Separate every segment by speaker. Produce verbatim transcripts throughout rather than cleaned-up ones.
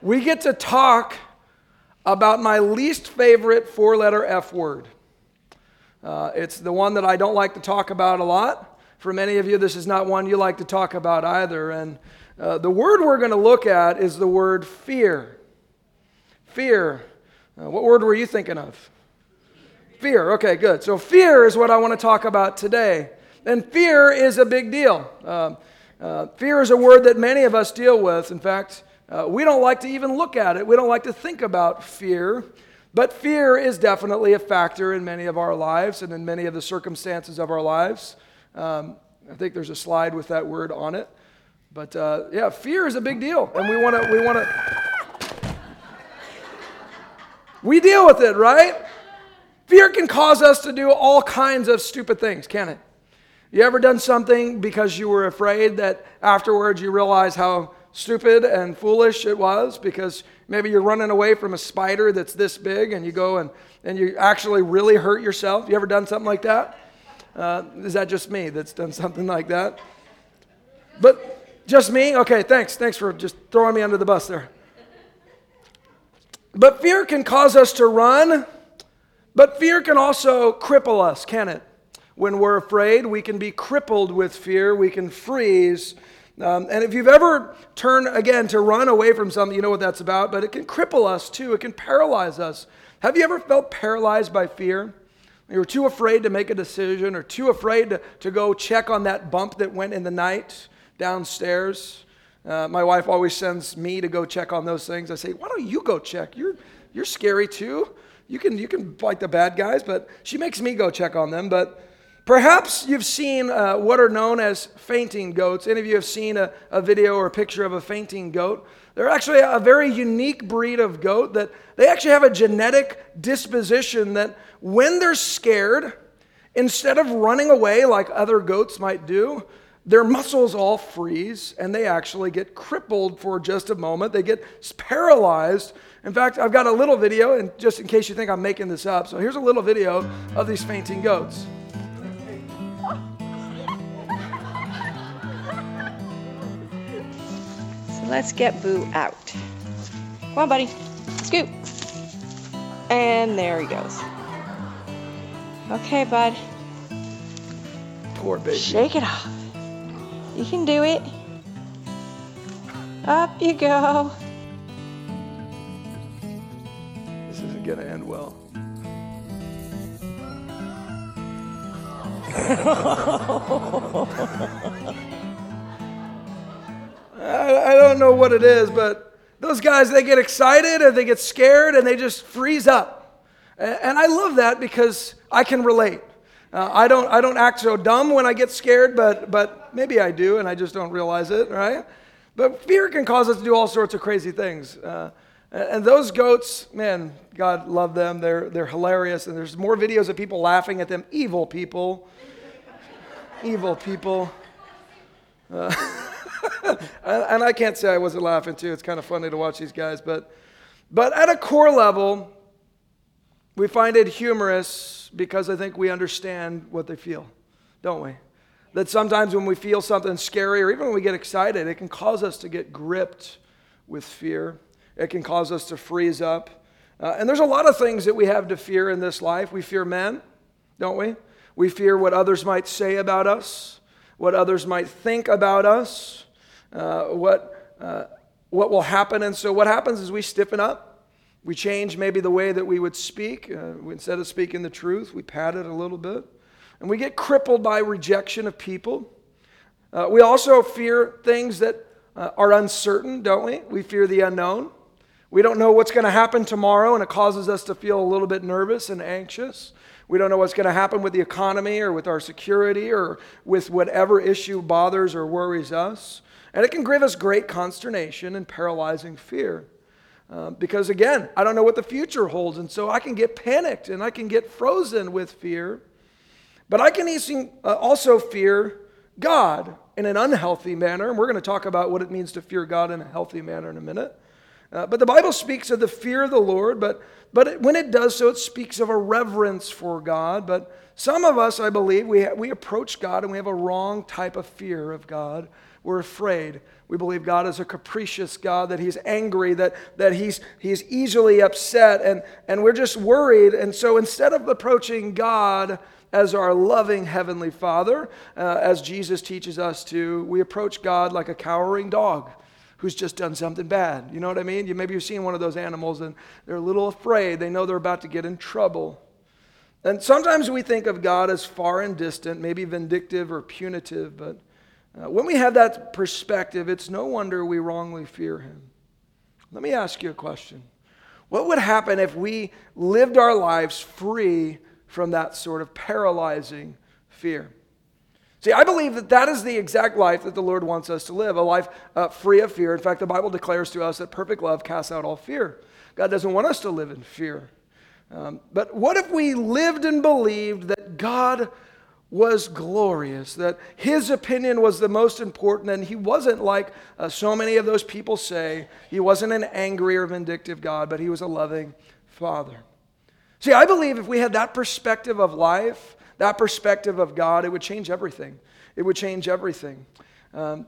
Speaker 1: we get to talk about my least favorite four-letter F word. Uh, it's the one that I don't like to talk about a lot. For many of you, this is not one you like to talk about either. And uh, the word we're going to look at is the word fear. Fear. Uh, what word were you thinking of? Fear. Okay, good. So fear is what I want to talk about today. And fear is a big deal. Uh, uh, fear is a word that many of us deal with. In fact, uh, we don't like to even look at it. We don't like to think about fear. But fear is definitely a factor in many of our lives and in many of the circumstances of our lives. Um, I think there's a slide with that word on it. But uh, yeah, fear is a big deal. And we want to, we want to, we deal with it, right? Fear can cause us to do all kinds of stupid things, can't it? You ever done something because you were afraid that afterwards you realize how stupid and foolish it was? Because maybe you're running away from a spider that's this big and you go and, and you actually really hurt yourself. You ever done something like that? Uh, is that just me that's done something like that? But just me? Okay, thanks. Thanks for just throwing me under the bus there. But fear can cause us to run, but fear can also cripple us, can it? When we're afraid, we can be crippled with fear. We can freeze. Um, and if you've ever turned, again, to run away from something, you know what that's about. But it can cripple us, too. It can paralyze us. Have you ever felt paralyzed by fear? You were too afraid to make a decision or too afraid to, to go check on that bump that went in the night downstairs. Uh, my wife always sends me to go check on those things. I say, why don't you go check? You're, you're scary, too. You can, you can fight the bad guys, but she makes me go check on them. But perhaps you've seen uh, what are known as fainting goats. Any of you have seen a, a video or a picture of a fainting goat? They're actually a very unique breed of goat that they actually have a genetic disposition that when they're scared, instead of running away like other goats might do, their muscles all freeze and they actually get crippled for just a moment. They get paralyzed. In fact, I've got a little video, and just in case you think I'm making this up, so here's a little video of these fainting goats.
Speaker 2: Let's get Boo out. Come on, buddy. Scoot. And there he goes. Okay, bud.
Speaker 1: Poor baby.
Speaker 2: Shake it off. You can do it. Up you go.
Speaker 1: This isn't going to end well. I don't know what it is, but those guys, they get excited or they get scared and they just freeze up. And I love that because I can relate. Uh, I don't I don't act so dumb when I get scared, but but maybe I do and I just don't realize it, right? But fear can cause us to do all sorts of crazy things. Uh, and those goats, man, God love them. They're, they're hilarious. And there's more videos of people laughing at them. Evil people. Evil people. Uh, And I can't say I wasn't laughing too. It's kind of funny to watch these guys. But, but at a core level, we find it humorous because I think we understand what they feel, don't we? That sometimes when we feel something scary or even when we get excited, it can cause us to get gripped with fear. It can cause us to freeze up. Uh, and there's a lot of things that we have to fear in this life. We fear men, don't we? We fear what others might say about us, what others might think about us. Uh, what uh, what will happen. And so what happens is we stiffen up. We change maybe the way that we would speak. Uh, instead of speaking the truth, we pad it a little bit. And we get crippled by rejection of people. Uh, we also fear things that uh, are uncertain, don't we? We fear the unknown. We don't know what's going to happen tomorrow, and it causes us to feel a little bit nervous and anxious. We don't know what's going to happen with the economy or with our security or with whatever issue bothers or worries us. And it can give us great consternation and paralyzing fear. Uh, because again, I don't know what the future holds, and so I can get panicked and I can get frozen with fear. But I can also fear God in an unhealthy manner, and we're going to talk about what it means to fear God in a healthy manner in a minute. Uh, but the Bible speaks of the fear of the Lord, but, but it, when it does so, it speaks of a reverence for God. But some of us, I believe, we, ha- we approach God and we have a wrong type of fear of God. we're afraid. We believe God is a capricious God, that he's angry, that, that he's, he's easily upset, and, and we're just worried. And so instead of approaching God as our loving Heavenly Father, uh, as Jesus teaches us to, we approach God like a cowering dog who's just done something bad. You know what I mean? You, maybe you've seen one of those animals and they're a little afraid. They know they're about to get in trouble. And sometimes we think of God as far and distant, maybe vindictive or punitive, but uh, when we have that perspective, it's no wonder we wrongly fear him. Let me ask you a question. What would happen if we lived our lives free from that sort of paralyzing fear? See, I believe that that is the exact life that the Lord wants us to live, a life uh, free of fear. In fact, the Bible declares to us that perfect love casts out all fear. God doesn't want us to live in fear. Um, but what if we lived and believed that God was glorious, that his opinion was the most important, and he wasn't like uh, so many of those people say. He wasn't an angry or vindictive God, but he was a loving Father. See, I believe if we had that perspective of life, that perspective of God, it would change everything. It would change everything. Um,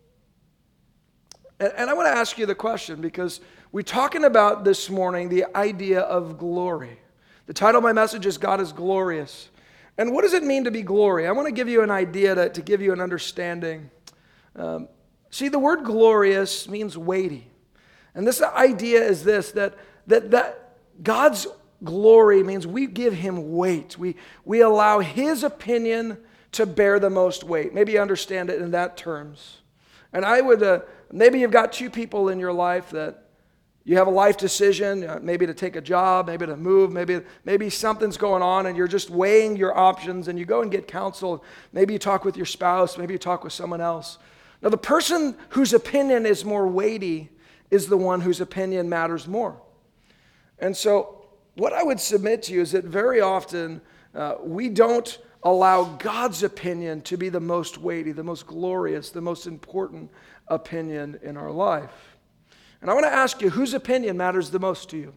Speaker 1: and, and I want to ask you the question, because we're talking about this morning the idea of glory. The title of my message is God is Glorious. And what does it mean to be glory? I want to give you an idea to, to give you an understanding. Um, see, the word glorious means weighty. And this idea is this, that, that, that God's glory means we give him weight. We, we allow his opinion to bear the most weight. Maybe you understand it in that terms. And I would, uh, maybe you've got two people in your life that you have a life decision, uh, maybe to take a job, maybe to move, maybe, maybe something's going on and you're just weighing your options and you go and get counsel. Maybe you talk with your spouse, maybe you talk with someone else. Now, the person whose opinion is more weighty is the one whose opinion matters more. And so, what I would submit to you is that very often uh, we don't allow God's opinion to be the most weighty, the most glorious, the most important opinion in our life. And I want to ask you, whose opinion matters the most to you?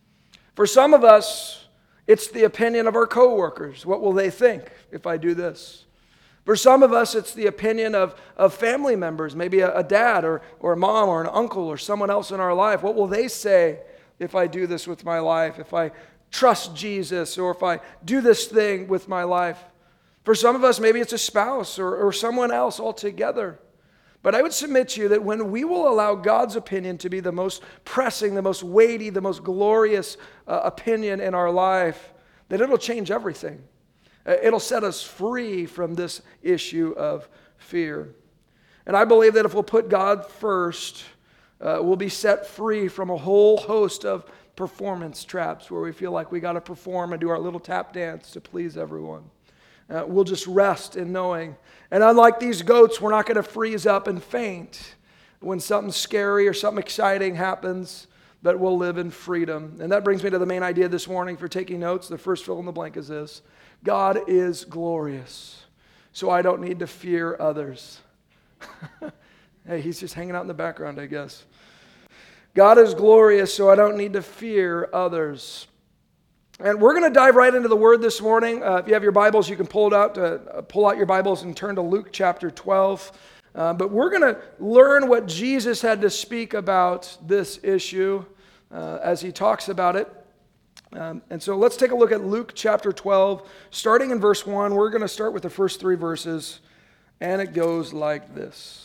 Speaker 1: For some of us, it's the opinion of our coworkers. What will they think if I do this? For some of us, it's the opinion of, of family members, maybe a, a dad or, or a mom or an uncle or someone else in our life. What will they say if I do this with my life, if I trust Jesus, or if I do this thing with my life? For some of us, maybe it's a spouse or, or someone else altogether. But I would submit to you that when we will allow God's opinion to be the most pressing, the most weighty, the most glorious uh, opinion in our life, that it'll change everything. Uh, it'll set us free from this issue of fear. And I believe that if we'll put God first, Uh, we'll be set free from a whole host of performance traps where we feel like we got to perform and do our little tap dance to please everyone. Uh, we'll just rest in knowing. And unlike these goats, we're not going to freeze up and faint when something scary or something exciting happens, but we'll live in freedom. And that brings me to the main idea this morning for taking notes. The first fill in the blank is this: God is glorious, so I don't need to fear others. Hey, he's just hanging out in the background, I guess. God is glorious, so I don't need to fear others. And we're going to dive right into the Word this morning. Uh, if you have your Bibles, you can pull it out. To, uh, pull out your Bibles and turn to Luke chapter twelve. Uh, but we're going to learn what Jesus had to speak about this issue uh, as he talks about it. Um, and so let's take a look at Luke chapter twelve, starting in verse one. We're going to start with the first three verses, and it goes like this.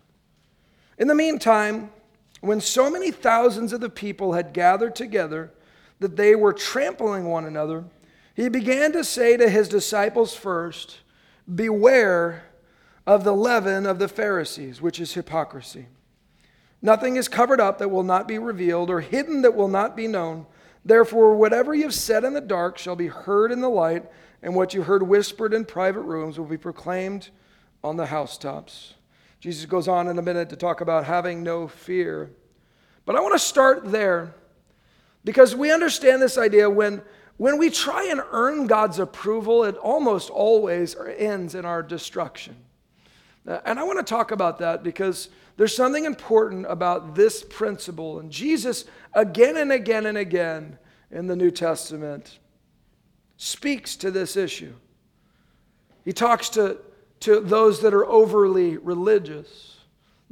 Speaker 1: In the meantime, when so many thousands of the people had gathered together that they were trampling one another, he began to say to his disciples first, "Beware of the leaven of the Pharisees, which is hypocrisy. Nothing is covered up that will not be revealed, or hidden that will not be known. Therefore, whatever you have said in the dark shall be heard in the light, and what you heard whispered in private rooms will be proclaimed on the housetops." Jesus goes on in a minute to talk about having no fear. But I want to start there because we understand this idea when, when we try and earn God's approval, it almost always ends in our destruction. And I want to talk about that because there's something important about this principle. And Jesus, again and again and again in the New Testament, speaks to this issue. He talks to to those that are overly religious.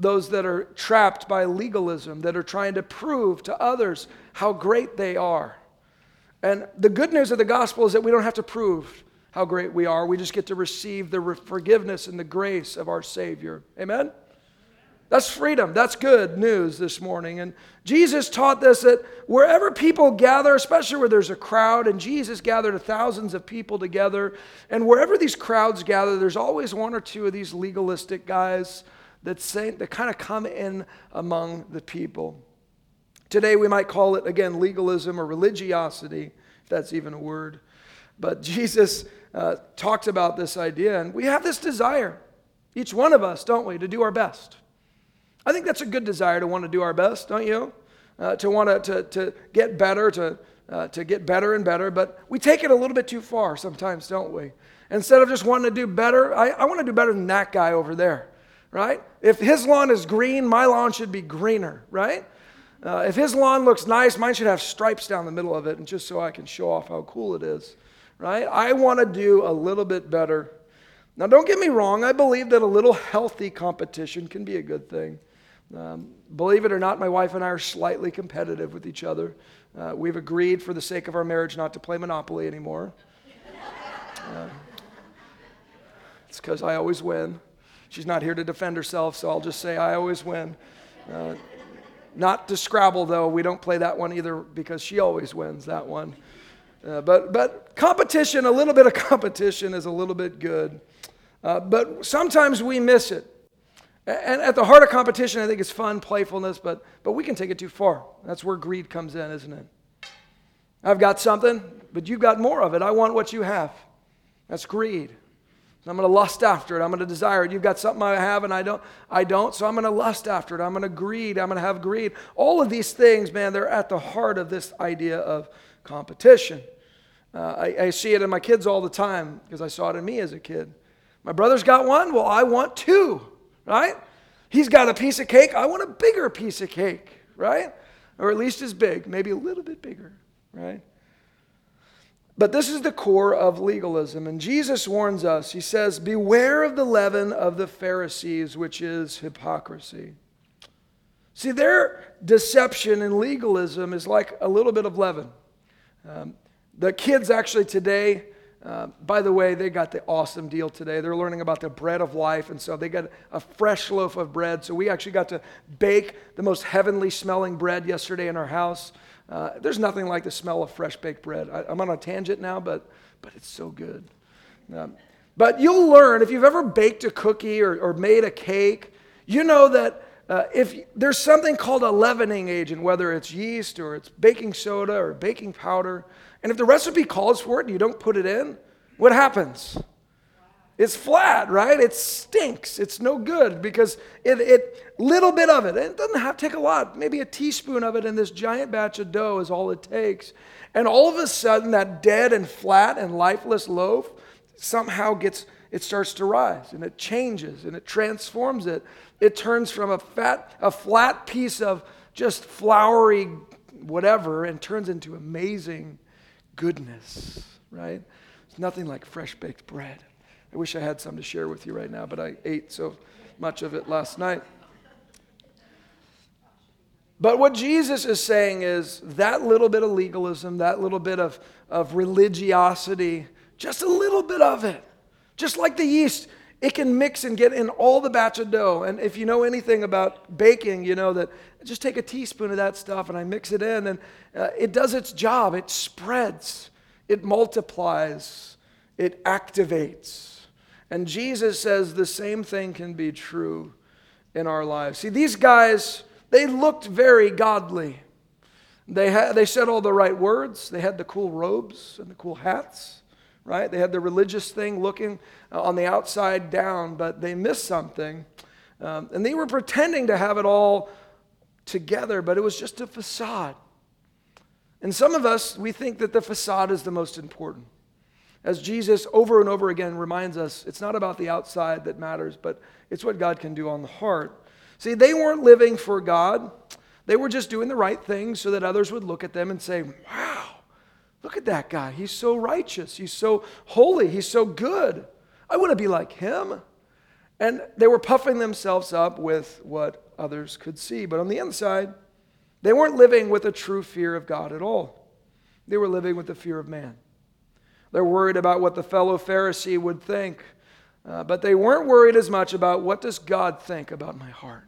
Speaker 1: those that are trapped by legalism, that are trying to prove to others how great they are. And the good news of the gospel is that we don't have to prove how great we are. We just get to receive the forgiveness and the grace of our Savior. Amen? That's freedom. That's good news this morning. And Jesus taught this, that wherever people gather, especially where there's a crowd, and Jesus gathered thousands of people together, and wherever these crowds gather, there's always one or two of these legalistic guys that say, that kind of come in among the people. Today we might call it, again, legalism or religiosity, if that's even a word. But Jesus uh, talks about this idea, and we have this desire, each one of us, don't we, to do our best. I think that's a good desire, to want to do our best, don't you? Uh, to want to, to, to get better, to, uh, to get better and better, but we take it a little bit too far sometimes, don't we? Instead of just wanting to do better, I, I want to do better than that guy over there, right? If his lawn is green, my lawn should be greener, right? Uh, if his lawn looks nice, mine should have stripes down the middle of it, and just so I can show off how cool it is, right? I want to do a little bit better. Now, don't get me wrong. I believe that a little healthy competition can be a good thing. Um, believe it or not, my wife and I are slightly competitive with each other. Uh, we've agreed for the sake of our marriage not to play Monopoly anymore. Uh, it's because I always win. She's not here to defend herself, so I'll just say I always win. Uh, Not to Scrabble, though. We don't play that one either because she always wins that one. Uh, but but competition, a little bit of competition is a little bit good. Uh, but sometimes we miss it. And at the heart of competition, I think it's fun, playfulness, but, but we can take it too far. That's where greed comes in, isn't it? I've got something, but you've got more of it. I want what you have. That's greed. I'm going to lust after it. I'm going to desire it. You've got something I have and I don't, I don't, so I'm going to lust after it. I'm going to greed. I'm going to have greed. All of these things, man, they're at the heart of this idea of competition. Uh, I, I see it in my kids all the time because I saw it in me as a kid. My brother's got one. Well, I want two, right? He's got a piece of cake. I want a bigger piece of cake, right? Or at least as big, maybe a little bit bigger, right? But this is the core of legalism. And Jesus warns us. He says, beware of the leaven of the Pharisees, which is hypocrisy. See, their deception and legalism is like a little bit of leaven. Um, the kids actually today, uh, by the way, they got the awesome deal today. They're learning about the bread of life. And so they got a fresh loaf of bread. So we actually got to bake the most heavenly smelling bread yesterday in our house. Uh, there's nothing like the smell of fresh baked bread. I, I'm on a tangent now, but but it's so good. Um, but you'll learn, if you've ever baked a cookie or, or made a cake, you know that uh, if there's something called a leavening agent, whether it's yeast or it's baking soda or baking powder, and if the recipe calls for it and you don't put it in, what happens? It's flat, right? It stinks. It's no good because it, it little bit of it, it doesn't have to take a lot. Maybe a teaspoon of it in this giant batch of dough is all it takes. And all of a sudden, that dead and flat and lifeless loaf somehow gets, it starts to rise and it changes and it transforms it. It turns from a fat, a flat piece of just floury whatever and turns into amazing goodness, right? It's nothing like fresh baked bread. I wish I had some to share with you right now, but I ate so much of it last night. But what Jesus is saying is that little bit of legalism, that little bit of, of religiosity, just a little bit of it, just like the yeast, it can mix and get in all the batch of dough. And if you know anything about baking, you know that just take a teaspoon of that stuff and I mix it in and uh, it does its job. It spreads, it multiplies, it activates. And Jesus says the same thing can be true in our lives. See, these guys, they looked very godly. They had, they said all the right words. They had the cool robes and the cool hats, right? They had the religious thing looking uh, on the outside down, but they missed something. Um, and they were pretending to have it all together, but it was just a facade. And some of us, we think that the facade is the most important. As Jesus over and over again reminds us, it's not about the outside that matters, but it's what God can do on the heart. See, they weren't living for God. They were just doing the right thing so that others would look at them and say, wow, look at that guy. He's so righteous. He's so holy. He's so good. I want to be like him. And they were puffing themselves up with what others could see. But on the inside, they weren't living with a true fear of God at all. They were living with the fear of man. They're worried about what the fellow Pharisee would think. Uh, but they weren't worried as much about what does God think about my heart.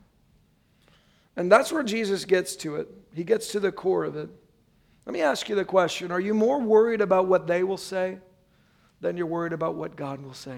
Speaker 1: And that's where Jesus gets to it. He gets to the core of it. Let me ask you the question. Are you more worried about what they will say than you're worried about what God will say?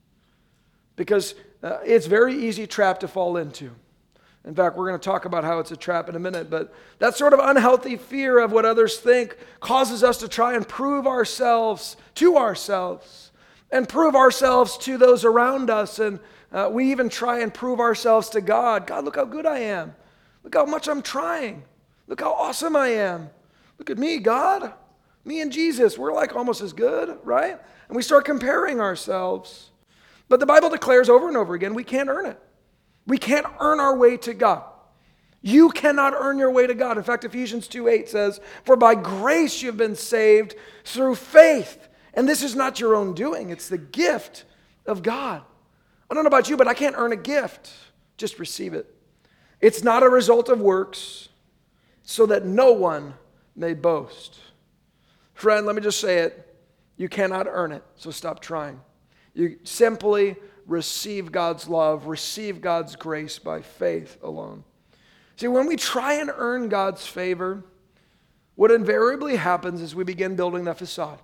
Speaker 1: Because uh, it's a very easy trap to fall into. In fact, we're going to talk about how it's a trap in a minute, but that sort of unhealthy fear of what others think causes us to try and prove ourselves to ourselves and prove ourselves to those around us. And uh, we even try and prove ourselves to God. God, look how good I am. Look how much I'm trying. Look how awesome I am. Look at me, God. Me and Jesus, we're like almost as good, right? And we start comparing ourselves. But the Bible declares over and over again, we can't earn it. We can't earn our way to God. You cannot earn your way to God. In fact, Ephesians two eight says, for by grace you've been saved through faith. And this is not your own doing. It's the gift of God. I don't know about you, but I can't earn a gift. Just receive it. It's not a result of works, so that no one may boast. Friend, let me just say it. You cannot earn it, so stop trying. You simply receive God's love, receive God's grace by faith alone. See, when we try and earn God's favor, what invariably happens is we begin building the facade.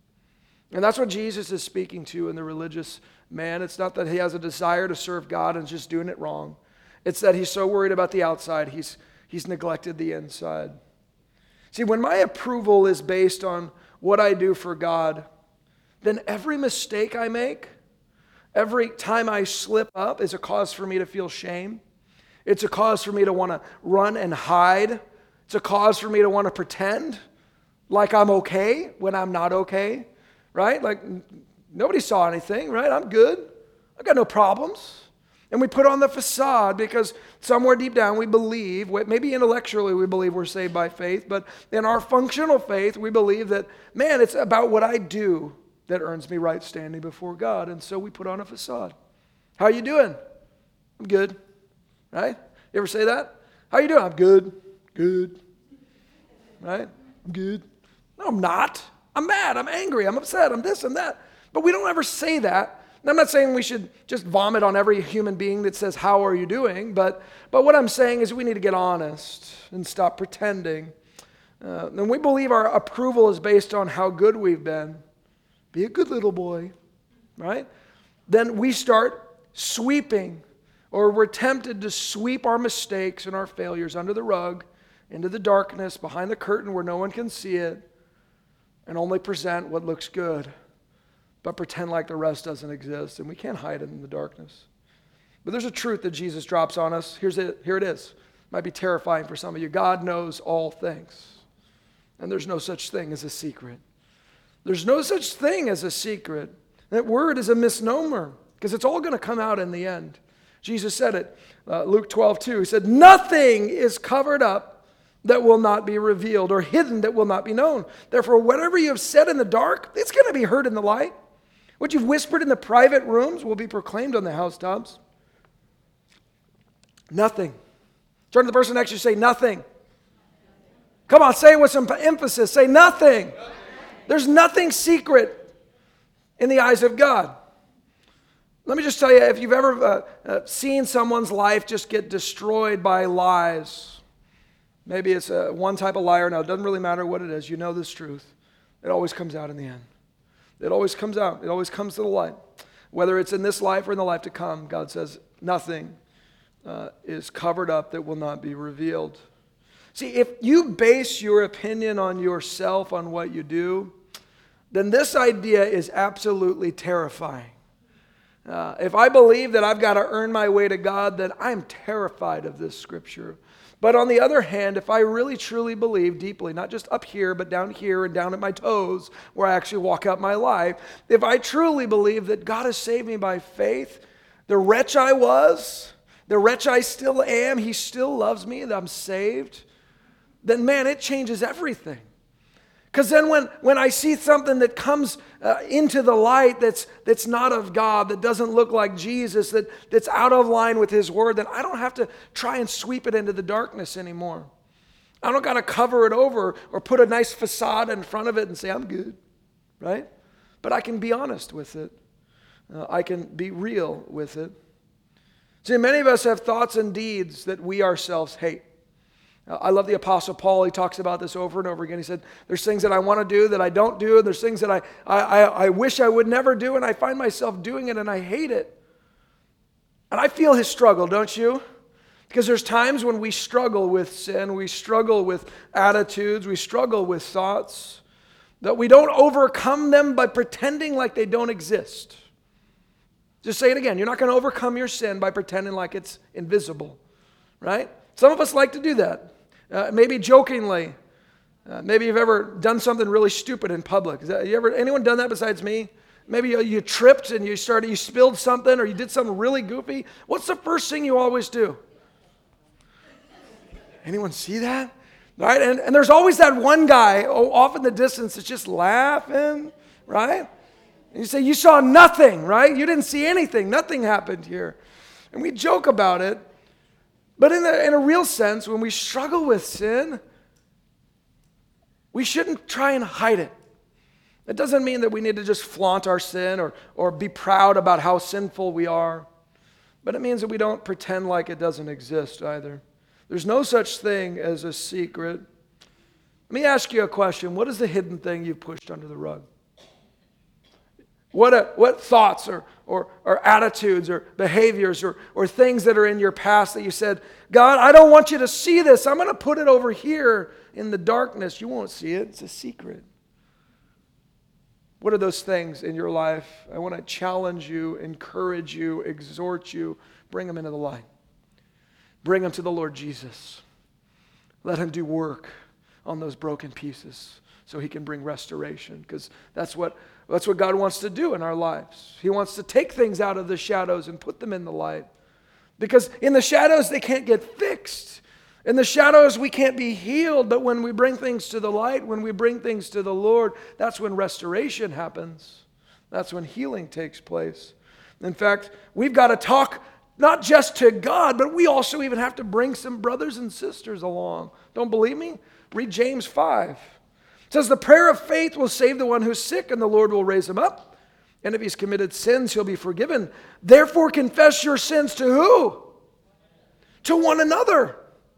Speaker 1: And that's what Jesus is speaking to in the religious man. It's not that he has a desire to serve God and is just doing it wrong. It's that he's so worried about the outside, he's, he's neglected the inside. See, when my approval is based on what I do for God, then every mistake I make, every time I slip up is a cause for me to feel shame. It's a cause for me to want to run and hide. It's a cause for me to want to pretend like I'm okay when I'm not okay, right? Like nobody saw anything, right? I'm good. I got no problems. And we put on the facade because somewhere deep down we believe, maybe intellectually we believe we're saved by faith, but in our functional faith we believe that, man, it's about what I do that earns me right standing before God. And so we put on a facade. How you doing? I'm good. Right? You ever say that? How you doing? I'm good. Good. Right? I'm good. No, I'm not. I'm mad. I'm angry. I'm upset. I'm this and that. But we don't ever say that. And I'm not saying we should just vomit on every human being that says, how are you doing? But, but what I'm saying is we need to get honest and stop pretending. Uh, and we believe our approval is based on how good we've been. Be a good little boy, right? Then we start sweeping, or we're tempted to sweep our mistakes and our failures under the rug, into the darkness, behind the curtain where no one can see it, and only present what looks good, but pretend like the rest doesn't exist, and we can't hide it in the darkness. But there's a truth that Jesus drops on us. Here's it. Here it is. It might be terrifying for some of you. God knows all things, and there's no such thing as a secret. There's no such thing as a secret. That word is a misnomer because it's all going to come out in the end. Jesus said it, uh, Luke twelve two. He said, nothing is covered up that will not be revealed or hidden that will not be known. Therefore, whatever you have said in the dark, it's going to be heard in the light. What you've whispered in the private rooms will be proclaimed on the housetops. Nothing. Turn to the person next to you and say, nothing. Come on, say it with some emphasis. Say nothing. There's nothing secret in the eyes of God. Let me just tell you, if you've ever uh, uh, seen someone's life just get destroyed by lies, maybe it's uh, one type of liar. Now, it doesn't really matter what it is. You know this truth. It always comes out in the end. It always comes out. It always comes to the light. Whether it's in this life or in the life to come, God says nothing uh, is covered up that will not be revealed. See, if you base your opinion on yourself, on what you do, then this idea is absolutely terrifying. Uh, if I believe that I've got to earn my way to God, then I'm terrified of this scripture. But on the other hand, if I really truly believe deeply, not just up here, but down here and down at my toes, where I actually walk out my life, if I truly believe that God has saved me by faith, the wretch I was, the wretch I still am, He still loves me, that I'm saved, then man, it changes everything. Because then when, when I see something that comes uh, into the light that's, that's not of God, that doesn't look like Jesus, that, that's out of line with his word, then I don't have to try and sweep it into the darkness anymore. I don't got to cover it over or put a nice facade in front of it and say, I'm good, right? But I can be honest with it. Uh, I can be real with it. See, many of us have thoughts and deeds that we ourselves hate. I love the Apostle Paul. He talks about this over and over again. He said, there's things that I want to do that I don't do, and there's things that I, I, I wish I would never do, and I find myself doing it, and I hate it. And I feel his struggle, don't you? Because there's times when we struggle with sin, we struggle with attitudes, we struggle with thoughts, that we don't overcome them by pretending like they don't exist. Just say it again. You're not going to overcome your sin by pretending like it's invisible, right? Some of us like to do that. Uh, maybe jokingly. Uh, maybe you've ever done something really stupid in public. Is that, you ever, anyone done that besides me? Maybe you, you tripped and you started, you spilled something, or you did something really goofy. What's the first thing you always do? Anyone see that? Right? And, and there's always that one guy oh, off in the distance that's just laughing, right? And you say, you saw nothing, right? You didn't see anything. Nothing happened here. And we joke about it. But in, the, in a real sense, when we struggle with sin, we shouldn't try and hide it. It doesn't mean that we need to just flaunt our sin or, or be proud about how sinful we are. But it means that we don't pretend like it doesn't exist either. There's no such thing as a secret. Let me ask you a question. What is the hidden thing you've pushed under the rug? What, a, what thoughts or, or, or attitudes or behaviors or, or things that are in your past that you said, God, I don't want you to see this. I'm going to put it over here in the darkness. You won't see it. It's a secret. What are those things in your life? I want to challenge you, encourage you, exhort you. Bring them into the light. Bring them to the Lord Jesus. Let him do work on those broken pieces so he can bring restoration, because that's what That's what God wants to do in our lives. He wants to take things out of the shadows and put them in the light. Because in the shadows, they can't get fixed. In the shadows, we can't be healed. But when we bring things to the light, when we bring things to the Lord, that's when restoration happens. That's when healing takes place. In fact, we've got to talk not just to God, but we also even have to bring some brothers and sisters along. Don't believe me? Read James five. It says, the prayer of faith will save the one who's sick, and the Lord will raise him up. And if he's committed sins, he'll be forgiven. Therefore, confess your sins to who? To one another.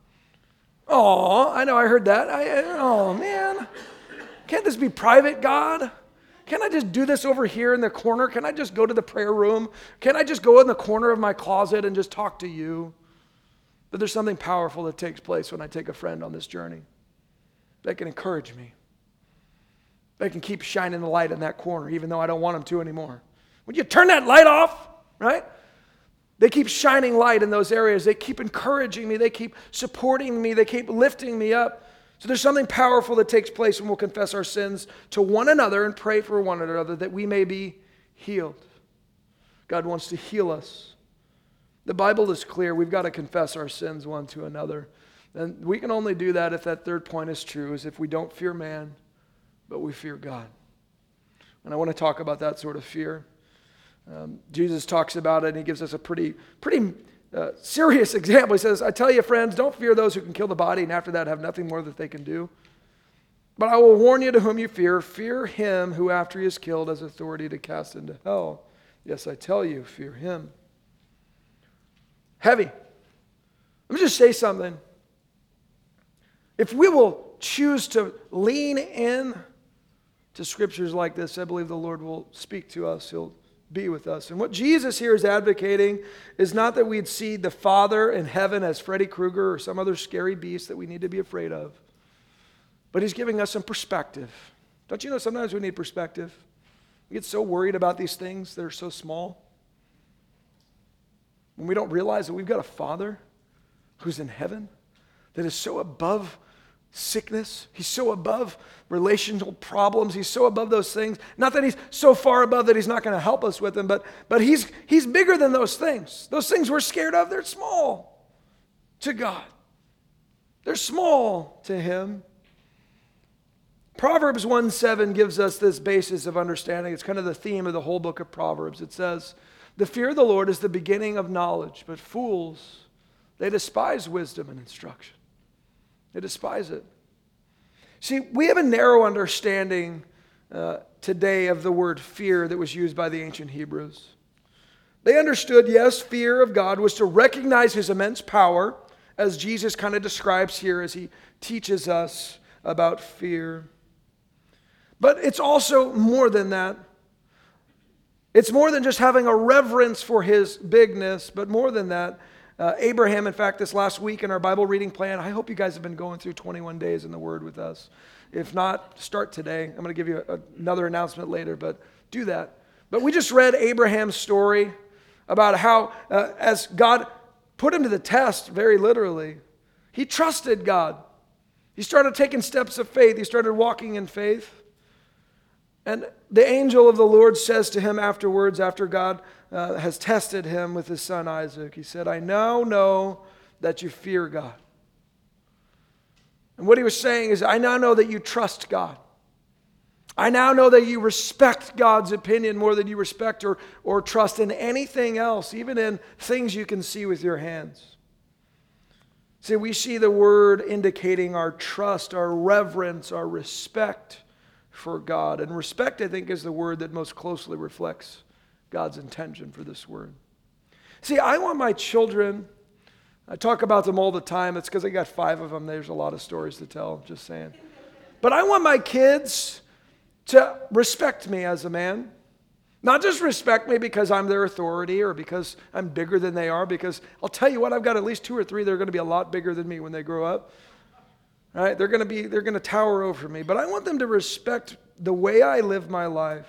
Speaker 1: Oh, I know, I heard that. I, oh, man. Can't this be private, God? Can't I just do this over here in the corner? Can I just go to the prayer room? Can I just go in the corner of my closet and just talk to you? But there's something powerful that takes place when I take a friend on this journey. They can encourage me. They can keep shining the light in that corner, even though I don't want them to anymore. Would you turn that light off? Right? They keep shining light in those areas. They keep encouraging me. They keep supporting me. They keep lifting me up. So there's something powerful that takes place when we'll confess our sins to one another and pray for one another that we may be healed. God wants to heal us. The Bible is clear. We've got to confess our sins one to another. And we can only do that if that third point is true, is if we don't fear man, but we fear God. And I want to talk about that sort of fear. Um, Jesus talks about it, and he gives us a pretty, pretty uh, serious example. He says, I tell you, friends, don't fear those who can kill the body, and after that have nothing more that they can do. But I will warn you to whom you fear. Fear him who after he is killed has authority to cast into hell. Yes, I tell you, fear him. Heavy. Let me just say something. If we will choose to lean in to scriptures like this, I believe the Lord will speak to us. He'll be with us. And what Jesus here is advocating is not that we'd see the Father in heaven as Freddy Krueger or some other scary beast that we need to be afraid of. But he's giving us some perspective. Don't you know sometimes we need perspective? We get so worried about these things that are so small. When we don't realize that we've got a Father who's in heaven that is so above sickness. He's so above relational problems. He's so above those things. Not that he's so far above that he's not going to help us with them, but, but he's, he's bigger than those things. Those things we're scared of, they're small to God. They're small to him. Proverbs one seven gives us this basis of understanding. It's kind of the theme of the whole book of Proverbs. It says, the fear of the Lord is the beginning of knowledge, but fools, they despise wisdom and instruction. They despise it. See, we have a narrow understanding uh, today of the word fear that was used by the ancient Hebrews. They understood, yes, fear of God was to recognize his immense power, as Jesus kind of describes here as he teaches us about fear. But it's also more than that. It's more than just having a reverence for his bigness, but more than that. Uh, Abraham, in fact, this last week in our Bible reading plan, I hope you guys have been going through twenty-one days in the Word with us. If not, start today. I'm going to give you a, another announcement later, but do that. But we just read Abraham's story about how, uh, as God put him to the test, very literally, he trusted God. He started taking steps of faith. He started walking in faith. And the angel of the Lord says to him afterwards, after God uh, has tested him with his son Isaac, he said, I now know that you fear God. And what he was saying is, I now know that you trust God. I now know that you respect God's opinion more than you respect or, or trust in anything else, even in things you can see with your hands. See, we see the word indicating our trust, our reverence, our respect for God. And respect, I think, is the word that most closely reflects God's intention for this word. See, I want my children, I talk about them all the time. It's because I got five of them. There's a lot of stories to tell, just saying. But I want my kids to respect me as a man. Not just respect me because I'm their authority or because I'm bigger than they are, because I'll tell you what, I've got at least two or three that are going to be a lot bigger than me when they grow up. Right? They're going to be, they're going to tower over me. But I want them to respect the way I live my life.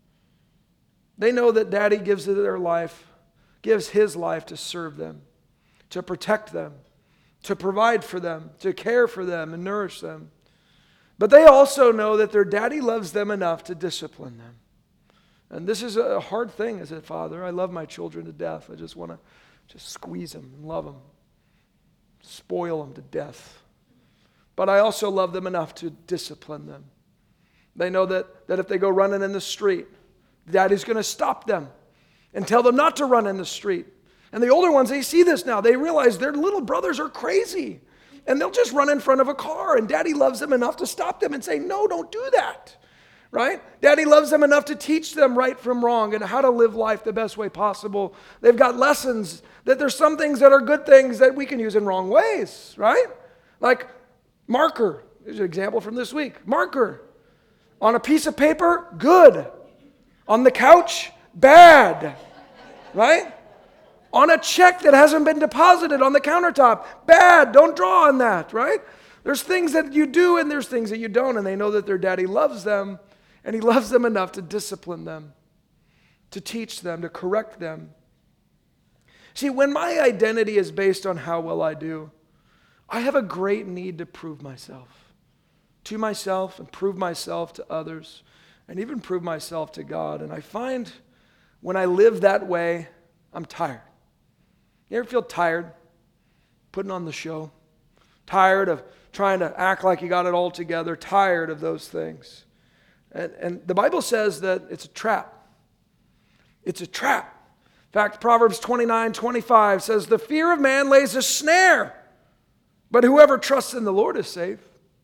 Speaker 1: They know that Daddy gives their life, gives his life to serve them, to protect them, to provide for them, to care for them and nourish them. But they also know that their daddy loves them enough to discipline them. And this is a hard thing as a father. I love my children to death. I just want to just squeeze them and love them, spoil them to death. But I also love them enough to discipline them. They know that, that if they go running in the street, Daddy's going to stop them and tell them not to run in the street. And the older ones, they see this now. They realize their little brothers are crazy. And they'll just run in front of a car. And Daddy loves them enough to stop them and say, no, don't do that. Right? Daddy loves them enough to teach them right from wrong and how to live life the best way possible. They've got lessons that there's some things that are good things that we can use in wrong ways. Right? Like, marker. Here's an example from this week. Marker. On a piece of paper, good. On the couch, bad. Right? On a check that hasn't been deposited on the countertop, bad. Don't draw on that. Right? There's things that you do and there's things that you don't. And they know that their daddy loves them. And he loves them enough to discipline them, to teach them, to correct them. See, when my identity is based on how well I do, I have a great need to prove myself to myself and prove myself to others and even prove myself to God. And I find when I live that way, I'm tired. You ever feel tired putting on the show? Tired of trying to act like you got it all together? Tired of those things? And, and the Bible says that it's a trap. It's a trap. In fact, Proverbs twenty-nine twenty-five says, the fear of man lays a snare, but whoever trusts in the Lord is safe.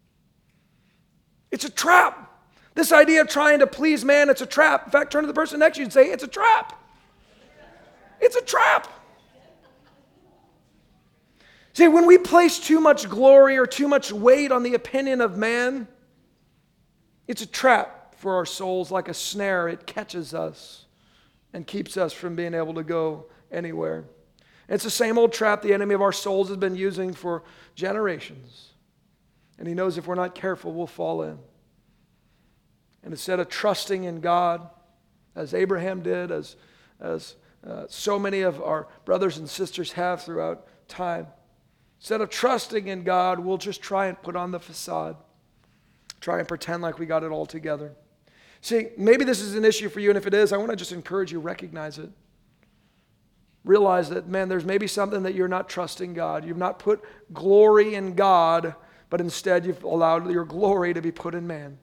Speaker 1: It's a trap. This idea of trying to please man, it's a trap. In fact, turn to the person next to you and say, it's a trap. It's a trap. See, when we place too much glory or too much weight on the opinion of man, it's a trap for our souls, like a snare. It catches us and keeps us from being able to go anywhere. It's the same old trap the enemy of our souls has been using for generations. And he knows if we're not careful, we'll fall in. And instead of trusting in God, as Abraham did, as, as uh, so many of our brothers and sisters have throughout time, instead of trusting in God, we'll just try and put on the facade. Try and pretend like we got it all together. See, maybe this is an issue for you, and if it is, I want to just encourage you, recognize it. Realize that, man, there's maybe something that you're not trusting God. You've not put glory in God, but instead you've allowed your glory to be put in man.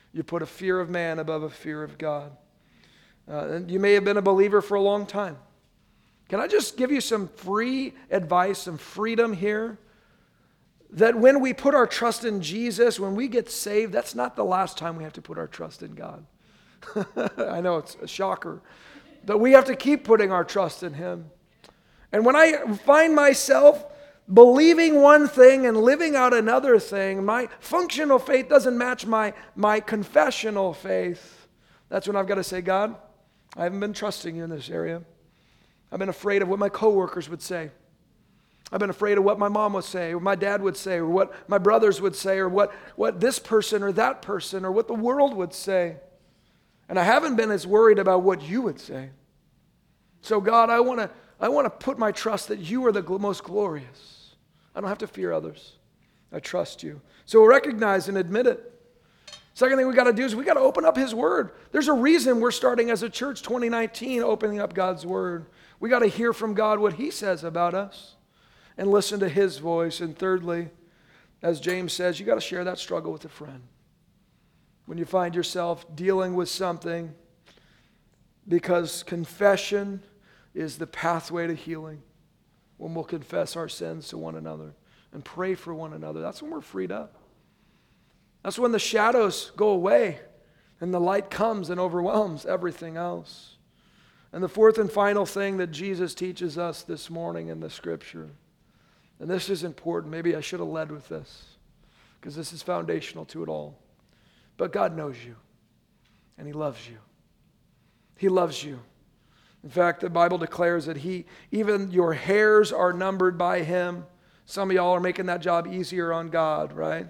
Speaker 1: You put a fear of man above a fear of God. Uh, and you may have been a believer for a long time. Can I just give you some free advice, some freedom here? That when we put our trust in Jesus, when we get saved, that's not the last time we have to put our trust in God. I know it's a shocker. But we have to keep putting our trust in Him. And when I find myself believing one thing and living out another thing, my functional faith doesn't match my, my confessional faith, that's when I've got to say, God, I haven't been trusting you in this area. I've been afraid of what my coworkers would say. I've been afraid of what my mom would say, or my dad would say, or what my brothers would say, or what, what this person or that person, or what the world would say. And I haven't been as worried about what you would say. So God, I want to I want to put my trust that you are the gl- most glorious. I don't have to fear others. I trust you. So recognize and admit it. Second thing we got to do is we got to open up His Word. There's a reason we're starting as a church twenty nineteen opening up God's Word. We got to hear from God what He says about us and listen to His voice. And thirdly, as James says, you got to share that struggle with a friend. When you find yourself dealing with something, because confession is the pathway to healing. When we'll confess our sins to one another and pray for one another, that's when we're freed up. That's when the shadows go away and the light comes and overwhelms everything else. And the fourth and final thing that Jesus teaches us this morning in the Scripture, and this is important, maybe I should have led with this, because this is foundational to it all. But God knows you, and He loves you. He loves you. In fact, the Bible declares that He, even your hairs are numbered by Him. Some of y'all are making that job easier on God, right?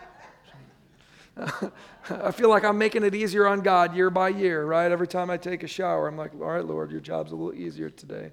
Speaker 1: I feel like I'm making it easier on God year by year, right? Every time I take a shower, I'm like, all right, Lord, your job's a little easier today.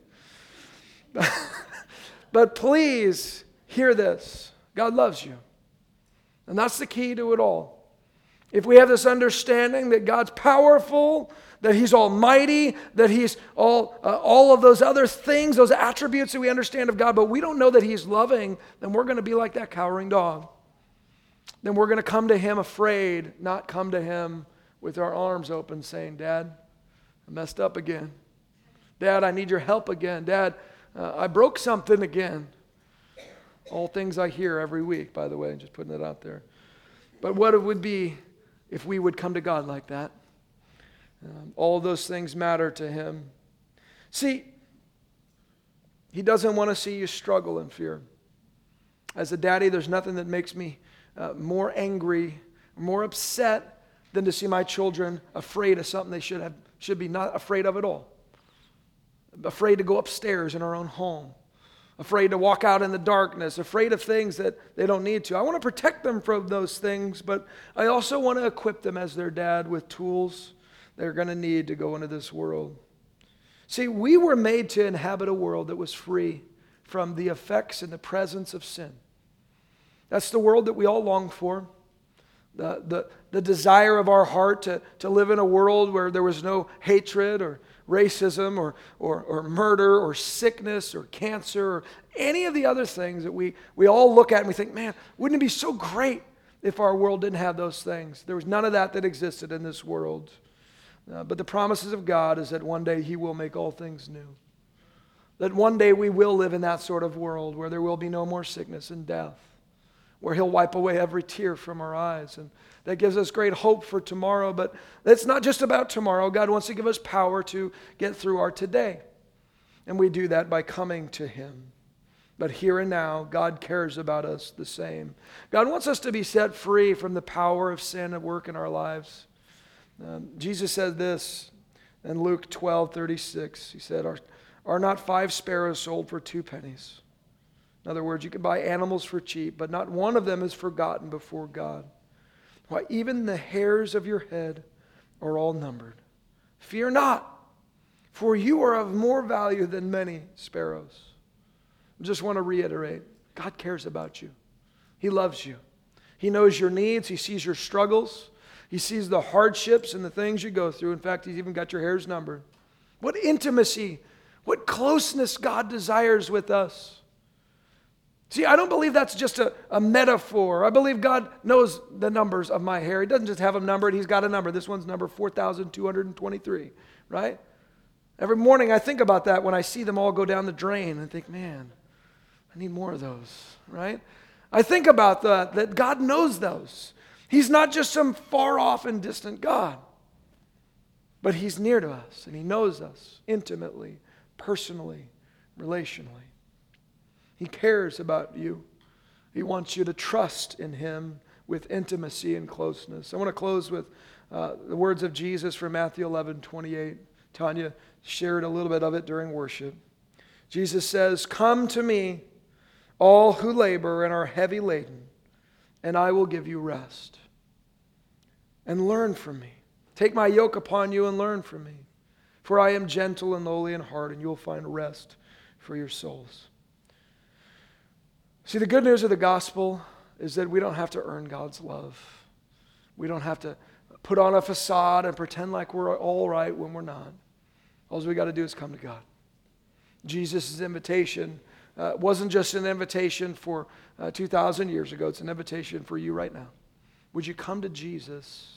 Speaker 1: But please hear this. God loves you. And that's the key to it all. If we have this understanding that God's powerful, that He's almighty, that He's all, uh, all of those other things, those attributes that we understand of God, but we don't know that He's loving, then we're going to be like that cowering dog. Then we're going to come to Him afraid, not come to Him with our arms open saying, Dad, I messed up again. Dad, I need your help again. Dad, uh, I broke something again. All things I hear every week, by the way, just putting it out there. But what it would be if we would come to God like that. Um, all those things matter to Him. See, He doesn't want to see you struggle in fear. As a daddy, there's nothing that makes me uh, more angry, more upset than to see my children afraid of something they should have should be not afraid of at all. Afraid to go upstairs in our own home. Afraid to walk out in the darkness, afraid of things that they don't need to. I want to protect them from those things, but I also want to equip them as their dad with tools they're going to need to go into this world. See, we were made to inhabit a world that was free from the effects and the presence of sin. That's the world that we all long for. The, the, the desire of our heart to, to live in a world where there was no hatred or racism or, or, or murder or sickness or cancer or any of the other things that we, we all look at and we think, man, wouldn't it be so great if our world didn't have those things? There was none of that that existed in this world. Uh, but the promises of God is that one day He will make all things new. That one day we will live in that sort of world where there will be no more sickness and death, where He'll wipe away every tear from our eyes. And that gives us great hope for tomorrow. But it's not just about tomorrow. God wants to give us power to get through our today. And we do that by coming to Him. But here and now, God cares about us the same. God wants us to be set free from the power of sin at work in our lives. Um, Jesus said this in Luke twelve thirty-six. He said, are, are not five sparrows sold for two pennies? In other words, you can buy animals for cheap, but not one of them is forgotten before God. Why, even the hairs of your head are all numbered. Fear not, for you are of more value than many sparrows. I just want to reiterate, God cares about you. He loves you. He knows your needs. He sees your struggles. He sees the hardships and the things you go through. In fact, He's even got your hairs numbered. What intimacy, what closeness God desires with us. See, I don't believe that's just a, a metaphor. I believe God knows the numbers of my hair. He doesn't just have them numbered. He's got a number. This one's number four thousand two hundred twenty-three, right? Every morning I think about that when I see them all go down the drain and think, man, I need more of those, right? I think about that, that God knows those. He's not just some far off and distant God, but He's near to us and He knows us intimately, personally, relationally. He cares about you. He wants you to trust in Him with intimacy and closeness. I want to close with uh, the words of Jesus from Matthew eleven twenty-eight. Tanya shared a little bit of it during worship. Jesus says, "Come to me, all who labor and are heavy laden, and I will give you rest. And learn from me. Take my yoke upon you and learn from me. For I am gentle and lowly in heart, and you'll find rest for your souls." See, the good news of the gospel is that we don't have to earn God's love. We don't have to put on a facade and pretend like we're all right when we're not. All we got to do is come to God. Jesus' invitation uh, wasn't just an invitation for uh, two thousand years ago. It's an invitation for you right now. Would you come to Jesus?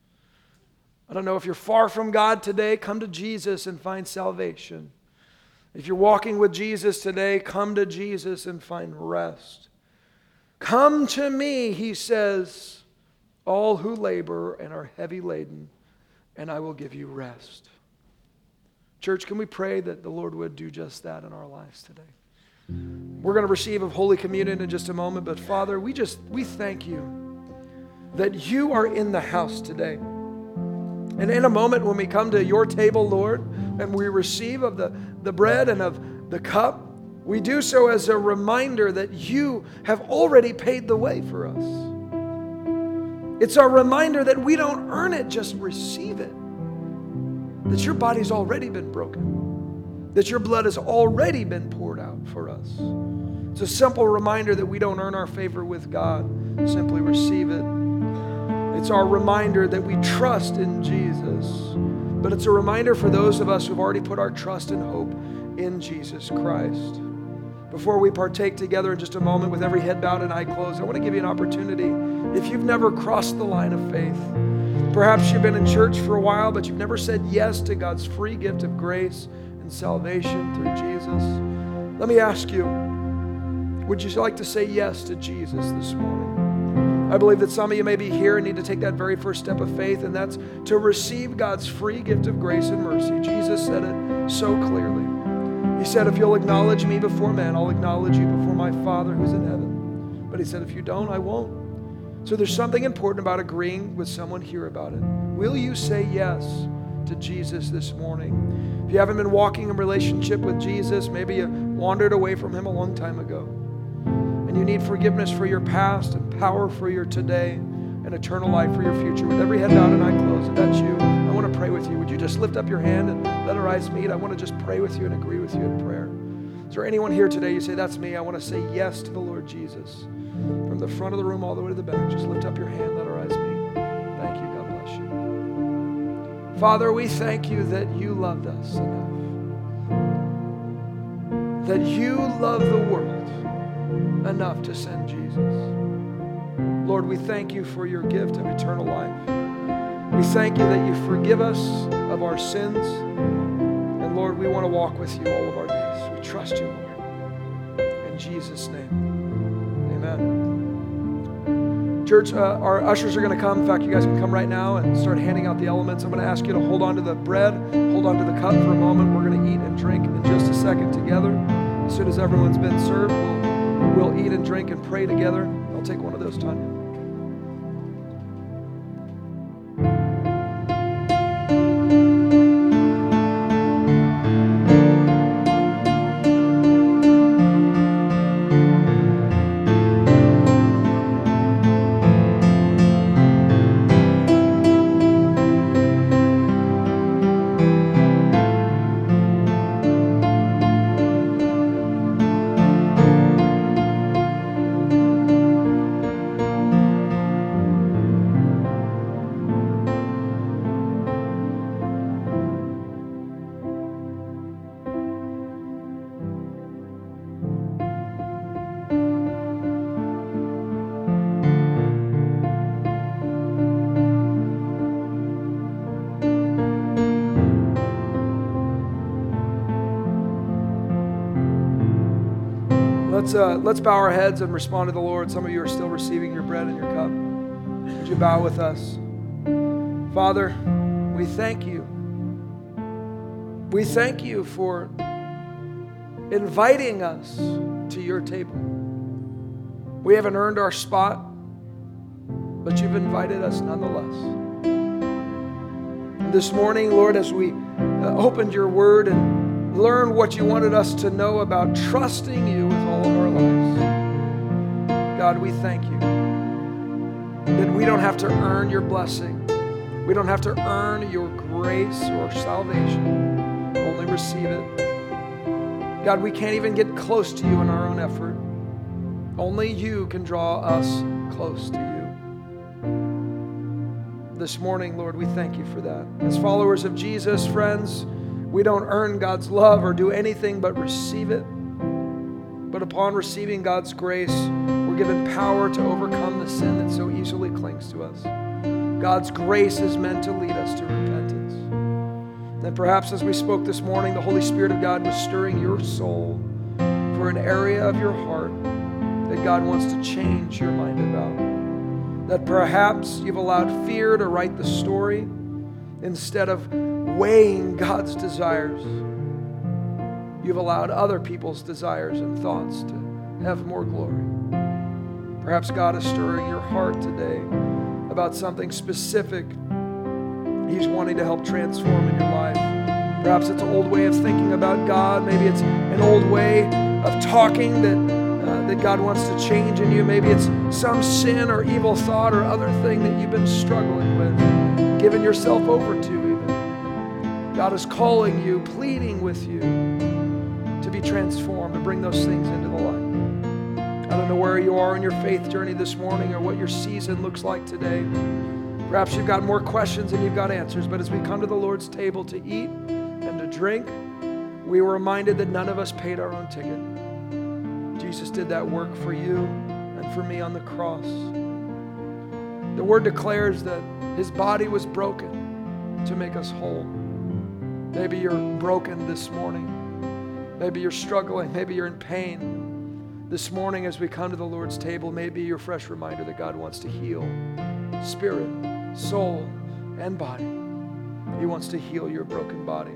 Speaker 1: I don't know if you're far from God today, come to Jesus and find salvation. If you're walking with Jesus today, come to Jesus and find rest. Come to me, He says, all who labor and are heavy laden, and I will give you rest. Church, can we pray that the Lord would do just that in our lives today? We're going to receive of Holy Communion in just a moment, but Father, we just, we thank you that you are in the house today. And in a moment when we come to your table, Lord, and we receive of the, the bread and of the cup, we do so as a reminder that you have already paid the way for us. It's a reminder that we don't earn it, just receive it. That your body's already been broken. That your blood has already been poured out for us. It's a simple reminder that we don't earn our favor with God. Simply receive it. It's our reminder that we trust in Jesus. But it's a reminder for those of us who've already put our trust and hope in Jesus Christ. Before we partake together in just a moment with every head bowed and eye closed, I want to give you an opportunity. If you've never crossed the line of faith, perhaps you've been in church for a while, but you've never said yes to God's free gift of grace and salvation through Jesus. Let me ask you, would you like to say yes to Jesus this morning? I believe that some of you may be here and need to take that very first step of faith, and that's to receive God's free gift of grace and mercy. Jesus said it so clearly. He said, if you'll acknowledge me before men, I'll acknowledge you before my Father who's in heaven. But He said, if you don't, I won't. So there's something important about agreeing with someone here about it. Will you say yes to Jesus this morning? If you haven't been walking in relationship with Jesus, maybe you wandered away from Him a long time ago, and you need forgiveness for your past and power for your today and eternal life for your future. With every head bowed and eye closed, if that's you, I want to pray with you. Would you just lift up your hand and let our eyes meet? I want to just pray with you and agree with you in prayer. Is there anyone here today, you say, that's me, I want to say yes to the Lord Jesus? From the front of the room all the way to the back, just lift up your hand, let our eyes meet. Thank you, God bless you. Father, we thank you that you loved us enough. That you love the world enough to send Jesus. Lord, we thank you for your gift of eternal life. We thank you that you forgive us of our sins. And Lord, we want to walk with you all of our days. We trust you, Lord. In Jesus' name, amen. Church, uh, our ushers are going to come. In fact, you guys can come right now and start handing out the elements. I'm going to ask you to hold on to the bread, hold on to the cup for a moment. We're going to eat and drink in just a second together. As soon as everyone's been served, we'll, we'll eat and drink and pray together. I'll take one of those, Tanya. Let's, uh, let's bow our heads and respond to the Lord. Some of you are still receiving your bread and your cup. Would you bow with us? Father, we thank you. We thank you for inviting us to your table. We haven't earned our spot, but you've invited us nonetheless. And this morning, Lord, as we uh, opened your word and learned what you wanted us to know about trusting you with all of our lives, God, we thank you that we don't have to earn your blessing. We don't have to earn your grace or salvation. Only receive it. God, we can't even get close to you in our own effort. Only you can draw us close to you. This morning, Lord, we thank you for that. As followers of Jesus, friends, we don't earn God's love or do anything but receive it. But upon receiving God's grace, we're given power to overcome the sin that so easily clings to us. God's grace is meant to lead us to repentance. And perhaps as we spoke this morning, the Holy Spirit of God was stirring your soul for an area of your heart that God wants to change your mind about. That perhaps you've allowed fear to write the story instead of weighing God's desires. You've allowed other people's desires and thoughts to have more glory. Perhaps God is stirring your heart today about something specific He's wanting to help transform in your life. Perhaps it's an old way of thinking about God. Maybe it's an old way of talking that, uh, that God wants to change in you. Maybe it's some sin or evil thought or other thing that you've been struggling with, giving yourself over to even. God is calling you, pleading with you to be transformed, to bring those things into the light. I don't know where you are in your faith journey this morning or what your season looks like today. Perhaps you've got more questions than you've got answers, but as we come to the Lord's table to eat and to drink, we were reminded that none of us paid our own ticket. Jesus did that work for you and for me on the cross. The Word declares that His body was broken to make us whole. Maybe you're broken this morning. Maybe you're struggling. Maybe you're in pain. This morning as we come to the Lord's table, may be your fresh reminder that God wants to heal spirit, soul, and body. He wants to heal your broken body.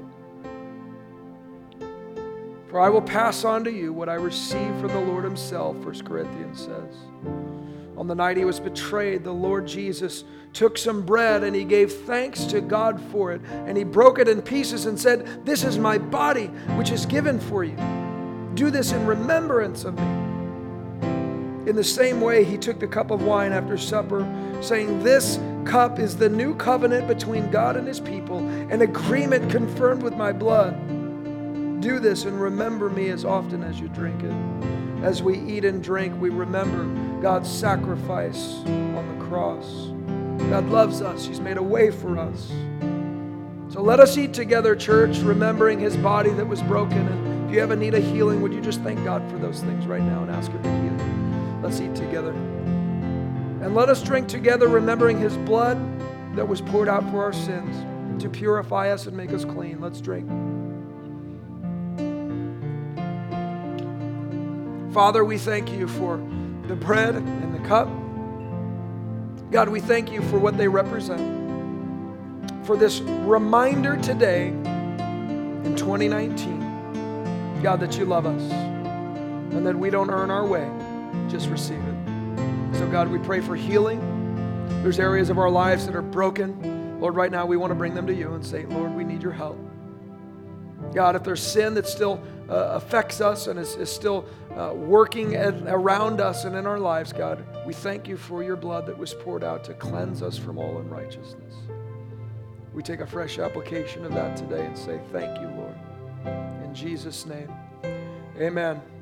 Speaker 1: For I will pass on to you what I received from the Lord Himself, First Corinthians says. On the night He was betrayed, the Lord Jesus took some bread and He gave thanks to God for it. And He broke it in pieces and said, "This is my body, which is given for you. Do this in remembrance of me." In the same way, He took the cup of wine after supper, saying, "This cup is the new covenant between God and His people, an agreement confirmed with my blood. Do this and remember me as often as you drink it." As we eat and drink, we remember God's sacrifice on the cross. God loves us. He's made a way for us. So let us eat together, church, remembering His body that was broken. And if you have a need of healing, would you just thank God for those things right now and ask Him to heal you? Let's eat together. And let us drink together, remembering His blood that was poured out for our sins to purify us and make us clean. Let's drink. Father, we thank you for the bread and the cup. God, we thank you for what they represent. For this reminder today in twenty nineteen, God, that you love us and that we don't earn our way, just receive it. So God, we pray for healing. There's areas of our lives that are broken. Lord, right now we want to bring them to you and say, Lord, we need your help. God, if there's sin that still uh, affects us and is, is still uh, working at, around us and in our lives, God, we thank you for your blood that was poured out to cleanse us from all unrighteousness. We take a fresh application of that today and say, thank you, Lord. In Jesus' name, amen.